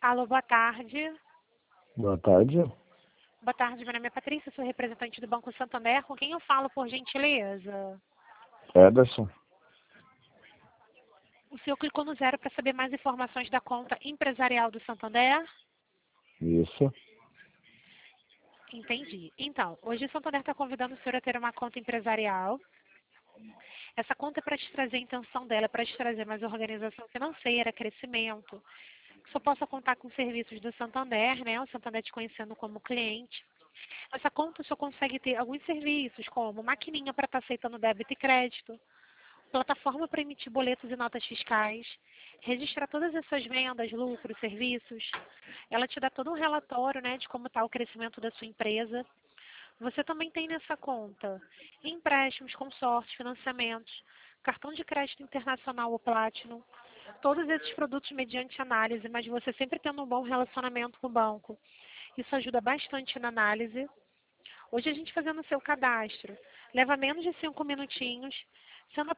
Alô, boa tarde. Boa tarde. Boa tarde, meu nome é Patrícia, sou representante do Banco Santander. Com quem eu falo, por gentileza? Ederson. O senhor clicou no 0 para saber mais informações da conta empresarial do Santander? Isso. Entendi. Então, hoje o Santander está convidando o senhor a ter uma conta empresarial. Essa conta é para te trazer, a intenção dela é para te trazer mais organização financeira, crescimento, que só possa contar com serviços do Santander, né? O Santander te conhecendo como cliente. Essa conta só consegue ter alguns serviços, como maquininha para estar aceitando débito e crédito, plataforma para emitir boletos e notas fiscais, registrar todas as suas vendas, lucros, serviços. Ela te dá todo um relatório, né, de como está o crescimento da sua empresa. Você também tem nessa conta empréstimos, consórcios, financiamentos, cartão de crédito internacional ou Platinum, todos esses produtos mediante análise, mas você sempre tendo um bom relacionamento com o banco. Isso ajuda bastante na análise. Hoje a gente fazendo o seu cadastro leva menos de 5 minutinhos, sendo